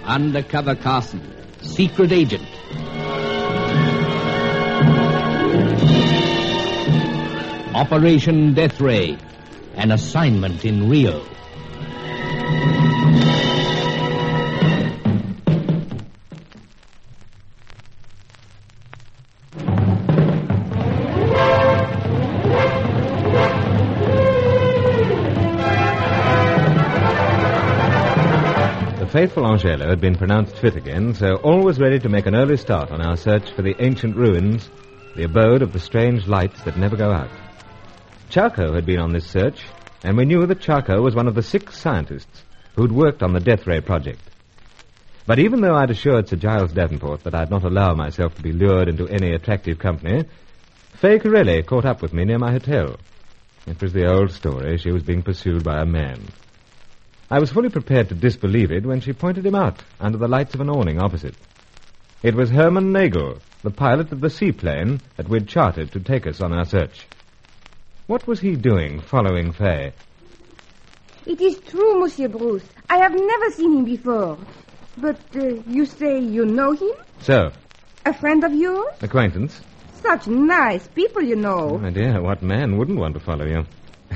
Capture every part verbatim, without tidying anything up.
Undercover Carson, secret agent. Operation Death Ray, an assignment in Rio. The faithful Angelo had been pronounced fit again, so all was ready to make an early start on our search for the ancient ruins, the abode of the strange lights that never go out. Charcot had been on this search, and we knew that Charcot was one of the six scientists who'd worked on the Death Ray project. But even though I'd assured Sir Giles Davenport that I'd not allow myself to be lured into any attractive company, Fay Corelli caught up with me near my hotel. It was the old story. She was being pursued by a man. I was fully prepared to disbelieve it when she pointed him out under the lights of an awning opposite. It was Herman Nagel, the pilot of the seaplane that we'd chartered to take us on our search. What was he doing following Fay? It is true, Monsieur Bruce. I have never seen him before. But uh, you say you know him? So? A friend of yours? Acquaintance. Such nice people, you know. Oh, my dear, what man wouldn't want to follow you?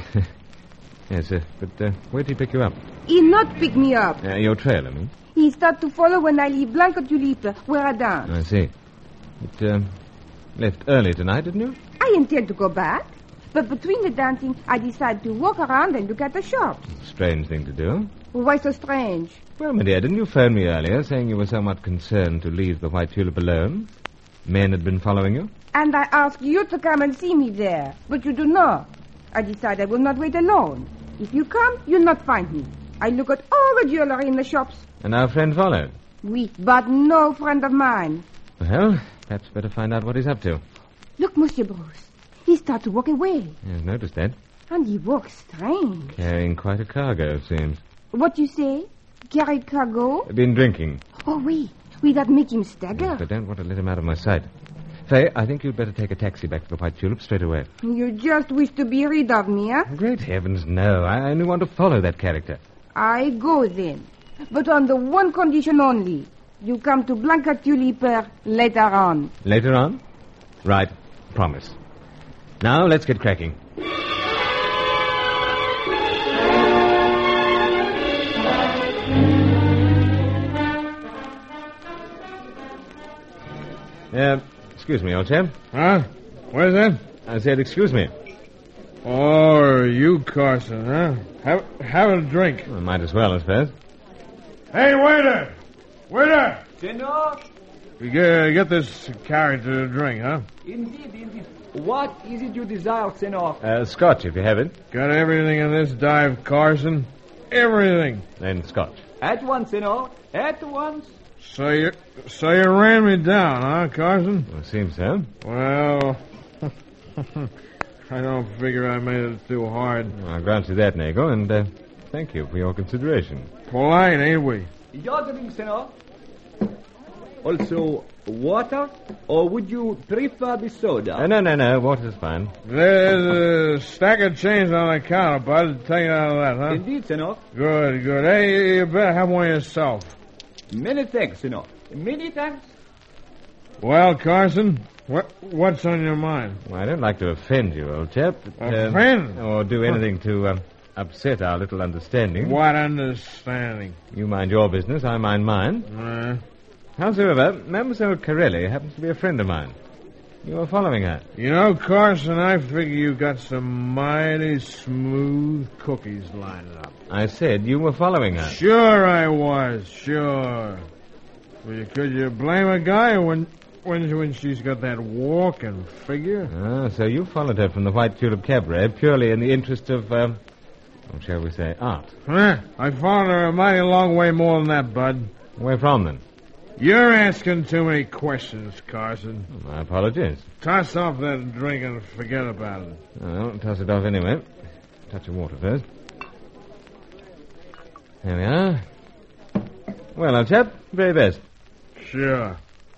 Yes, uh, but uh, where'd he pick you up? He not pick me up. Uh, your trail, I mean? He start to follow when I leave Blanca Tulipe, where I dance. I see. It uh, left early tonight, didn't you? I intend to go back. But between the dancing, I decide to walk around and look at the shops. Strange thing to do. Why so strange? Well, my dear, didn't you phone me earlier saying you were somewhat concerned to leave the White Tulip alone? Men had been following you? And I asked you to come and see me there, but you do not. I decide I will not wait alone. If you come, you'll not find me. I look at all the jewelry in the shops. And our friend followed? Oui, but no friend of mine. Well, perhaps better find out what he's up to. Look, Monsieur Bruce. He starts to walk away. I've noticed that. And he walks strange. Carrying quite a cargo, it seems. What you say? Carry cargo? Been drinking. Oh, oui. We that make him stagger. Yes, I don't want to let him out of my sight. Fay, I think you'd better take a taxi back to the White Tulip straight away. You just wish to be rid of me, eh? Great heavens, no. I only want to follow that character. I go then. But on the one condition only. You come to Blanca Tulipe later on. Later on? Right. Promise. Now, let's get cracking. Uh, excuse me, old chap. Huh? What is that? I said, excuse me. Oh, you, Carson, huh? Have, have a drink. Well, might as well, I suppose. Hey, waiter! Waiter! Senor? You get, get this character a drink, huh? Indeed, indeed. What is it you desire, Senor? Uh, scotch, if you have it. Got everything in this dive, Carson? Everything. Then scotch. At once, Senor. At once. So you, so you ran me down, huh, Carson? Well, seems so. Well, I don't figure I made it too hard. Well, I'll grant you that, Nagel, and uh, thank you for your consideration. Polite, ain't we? Your drink, Senor. Also, water? Or would you prefer the soda? Uh, no, no, no. Water's fine. There's a stack of change on the counter, bud. Take it out of that, huh? Indeed, Senor. Good, good. Hey, you better have one yourself. Many thanks, Senor. Many thanks. Well, Carson, what what's on your mind? Well, I don't like to offend you, old chap. But, Offend? Uh, or do anything to um, upset our little understanding. What understanding? You mind your business, I mind mine. Uh, Howsoever, Mademoiselle Corelli happens to be a friend of mine. You were following her. you know, Carson, I figure you got some mighty smooth cookies lined up. I said you were following her. Sure I was, sure. Well, you- could you blame a guy when when when she's got that walking figure? Ah, so you followed her from the White Tulip Cabaret purely in the interest of, um, what shall we say, art. Huh? I followed her a mighty long way more than that, bud. Where from, then? You're asking too many questions, Carson. My apologies. Toss off that drink and forget about it. Well, toss it off anyway. Touch of water first. There we are. Well, old chap, very best. Sure.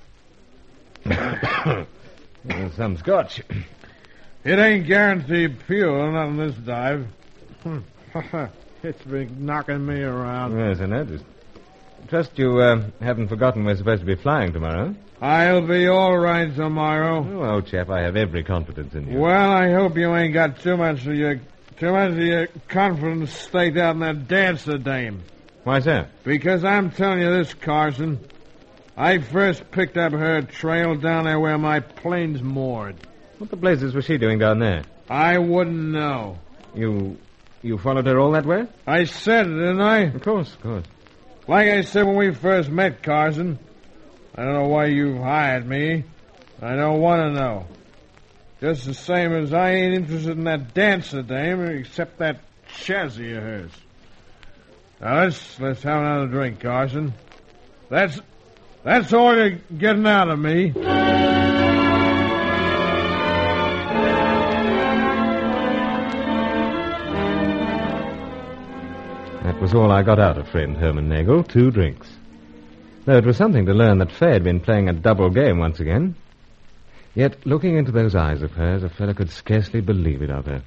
Well, some scotch. It ain't guaranteed pure, not in this dive. It's been knocking me around. Yes, I noticed. Trust you uh, haven't forgotten we're supposed to be flying tomorrow. I'll be all right tomorrow. Oh, old chap, I have every confidence in you. Well, I hope you ain't got too much of your too much of your confidence staked out in that dancer dame. Why, sir? Because I'm telling you this, Carson. I first picked up her trail down there where my plane's moored. What the blazes was she doing down there? I wouldn't know. You you followed her all that way? I said it, didn't I? Of course, of course. Like I said when we first met, Carson, I don't know why you've hired me. I don't want to know. Just the same as I ain't interested in that dancer dame, except that chassis of hers. Now, let's, let's have another drink, Carson. That's, that's all you're getting out of me. That was all I got out of friend Herman Nagel, two drinks. Though it was something to learn that Fay had been playing a double game once again. Yet, looking into those eyes of hers, a fellow could scarcely believe it of her.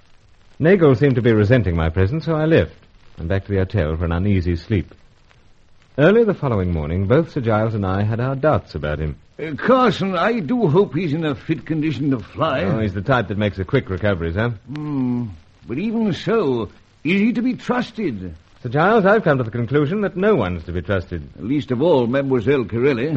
Nagel seemed to be resenting my presence, so I left, and back to the hotel for an uneasy sleep. Early the following morning, both Sir Giles and I had our doubts about him. Uh, Carson, I do hope he's in a fit condition to fly. Oh, he's the type that makes a quick recovery, sir. Hmm. But even so, is he to be trusted? Sir Giles, I've come to the conclusion that no one's to be trusted. Least of all, Mademoiselle Corelli.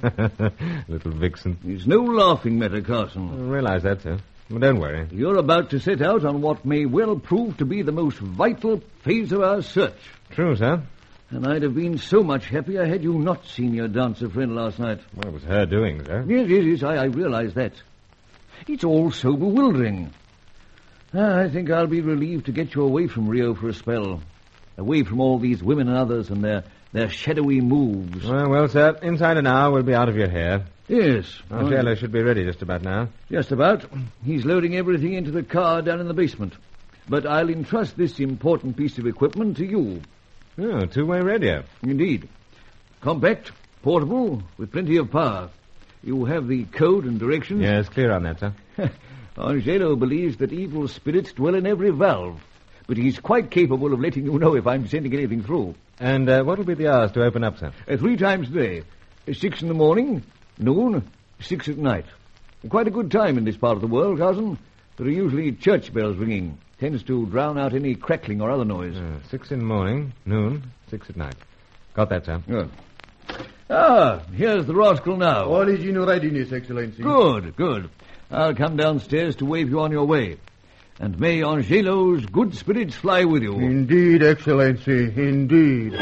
Little vixen. It's no laughing matter, Carson. I realize that, sir. But don't worry. You're about to set out on what may well prove to be the most vital phase of our search. True, sir. And I'd have been so much happier had you not seen your dancer friend last night. Well, it was her doing, sir. Yes, yes, yes, I, I realize that. It's all so bewildering. Ah, I think I'll be relieved to get you away from Rio for a spell. Away from all these women and others and their, their shadowy moves. Well, well, sir, inside an hour we'll be out of your hair. Yes. Our jailer should be ready just about now. Just about. He's loading everything into the car down in the basement. But I'll entrust this important piece of equipment to you. Oh, two-way radio. Indeed. Compact, portable, with plenty of power. You have the code and directions? Yes, clear on that, sir. Angelo believes that evil spirits dwell in every valve, but he's quite capable of letting you know if I'm sending anything through. And uh, what will be the hours to open up, sir? Uh, three times a day. Uh, six in the morning, noon, six at night. Quite a good time in this part of the world, cousin. There are usually church bells ringing. Tends to drown out any crackling or other noise. Uh, six in the morning, noon, six at night. Got that, sir. Good. Ah, here's the rascal now. All is in readiness, Excellency. Good, good. I'll come downstairs to wave you on your way. And may Angelo's good spirits fly with you. Indeed, Excellency, indeed.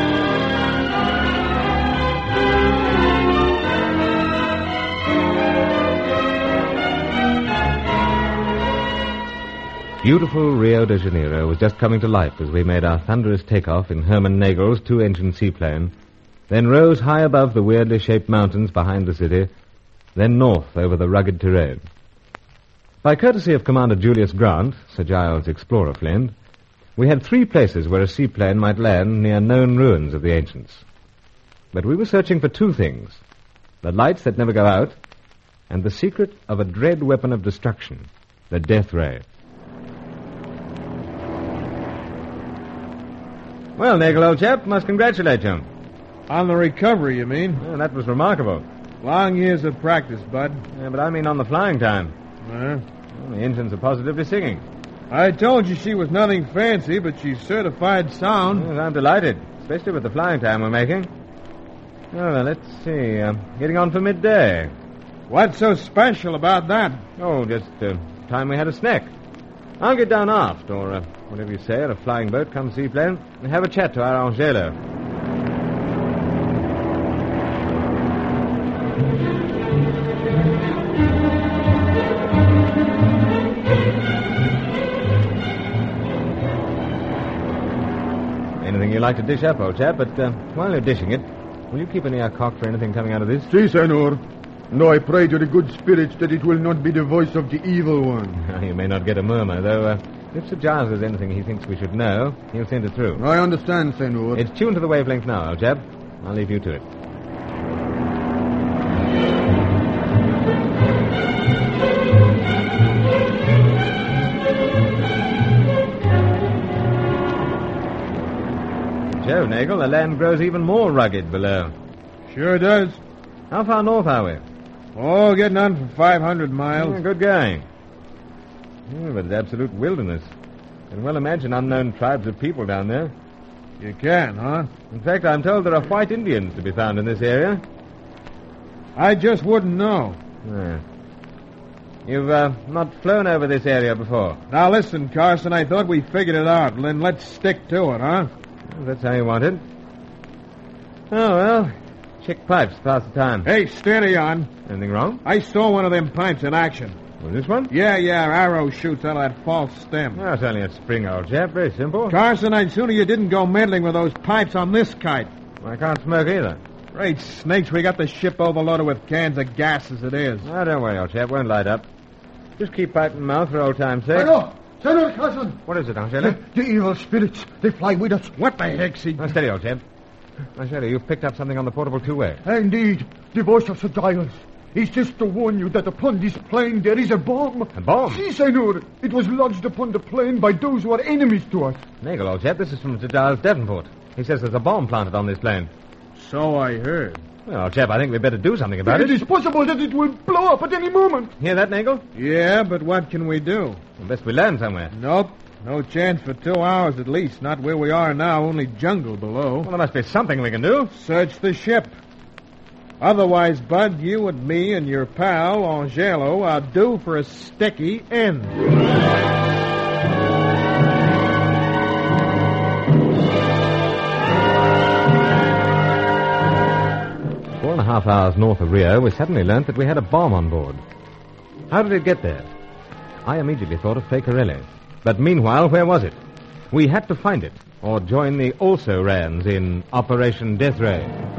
Beautiful Rio de Janeiro was just coming to life as we made our thunderous takeoff in Herman Nagel's two-engine seaplane, then rose high above the weirdly shaped mountains behind the city, then north over the rugged terrain. By courtesy of Commander Julius Grant, Sir Giles' explorer friend, we had three places where a seaplane might land near known ruins of the ancients. But we were searching for two things: the lights that never go out, and the secret of a dread weapon of destruction, the death ray. Well, Nagel, old chap, must congratulate you. On the recovery, you mean? Well, that was remarkable. Long years of practice, Bud. Yeah, but I mean on the flying time. Uh, Well, the engines are positively singing. I told you she was nothing fancy, but she's certified sound. Yes, I'm delighted, especially with the flying time we're making. Oh, well, let's see. Uh, getting on for midday. What's so special about that? Oh, just uh, time we had a snack. I'll get down aft, or uh, whatever you say, at a flying boat, come seaplane, and have a chat to our Angelo. Anything you like to dish up, old chap, but uh, while you're dishing it, will you keep an ear cocked for anything coming out of this? Si, senor. No, I pray to the good spirits that it will not be the voice of the evil one. You may not get a murmur, though uh, if Sir Giles has anything he thinks we should know, he'll send it through. I understand, senor. It's tuned to the wavelength now, old chap. I'll leave you to it. know, Nagel, the land grows even more rugged below. Sure does. How far north are we? Oh, getting on for five hundred miles. Yeah, good going. Yeah, but it's absolute wilderness. You can well imagine unknown tribes of people down there. You can, huh? In fact, I'm told there are white Indians to be found in this area. I just wouldn't know. Yeah. You've uh, not flown over this area before. Now listen, Carson, I thought we figured it out. Then let's stick to it, huh? Well, that's how you want it. Oh, well, chick pipes pass the time. Hey, steady on. Anything wrong? I saw one of them pipes in action. Well, this one? Yeah, yeah, arrow shoots out of that false stem. Oh, it's only a spring, old chap. Very simple. Carson, I'd sooner you didn't go meddling with those pipes on this kite. I can't smoke either. Great snakes, we got the ship overloaded with cans of gas as it is. Oh, don't worry, old chap. Won't light up. Just keep pipe in mouth for old time's sake. Senor! Senor Carson! What is it, Angela? The, the evil spirits, they fly with us. What the heck's he... Oh, steady, old chap. Angela, you've picked up something on the portable two-way. Indeed, the voice of Sir Giles. He's just to warn you that upon this plane there is a bomb. A bomb? Si, senor. It was lodged upon the plane by those who are enemies to us. Nagel, old chap, this is from Sir Giles Devonport. He says there's a bomb planted on this plane. So I heard. Well, old chap, I think we'd better do something about It it. is possible that it will blow up at any moment. Hear that, Nagel? Yeah, but what can we do? Well, best we land somewhere. Nope. No chance for two hours at least. Not where we are now, only jungle below. Well, there must be something we can do. Search the ship. Otherwise, Bud, you and me and your pal, Angelo, are due for a sticky end. Four and a half hours north of Rio, we suddenly learnt that we had a bomb on board. How did it get there? I immediately thought of Pecorelli. But meanwhile, where was it? We had to find it, or join the also-rans in Operation Death Ray.